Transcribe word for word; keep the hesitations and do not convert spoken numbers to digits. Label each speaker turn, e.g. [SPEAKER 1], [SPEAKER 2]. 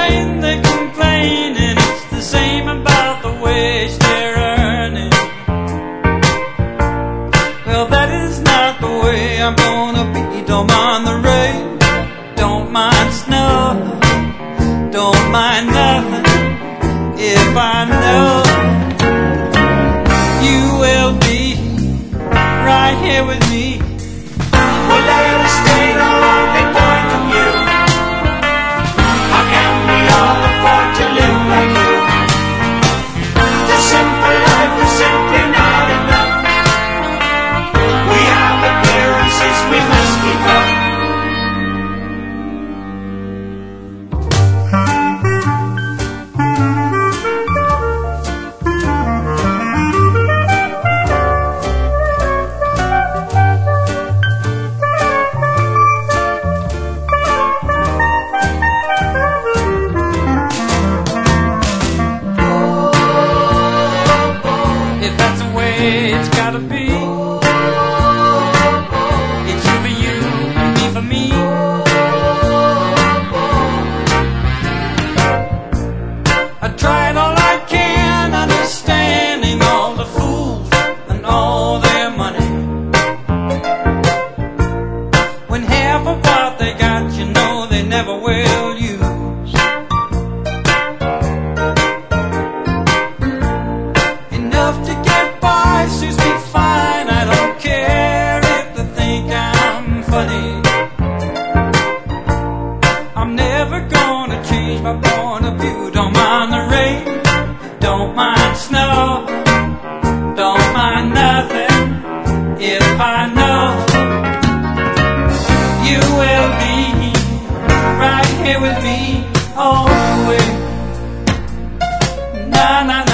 [SPEAKER 1] when they complain, and it's the same about the wage they're earning. Well, that is not the way I'm gonna be. Don't mind the rain, don't mind snow, don't mind nothing if I know you will be right here with me.
[SPEAKER 2] Well, let us state our only point of view. How can we all afford to live like you? The simple life is simply not enough. We have appearances we must keep up.
[SPEAKER 1] It's gotta be. It's you for you, and me for me. I tried all I can, understanding all the fools and all their money. When half of what they got, you know they never will use. Enough to get by suits me fine. I don't care if they think I'm funny. I'm never gonna change my point of view. Don't mind the rain, don't mind snow, don't mind nothing if I know you will be right here with me all the way. Na na.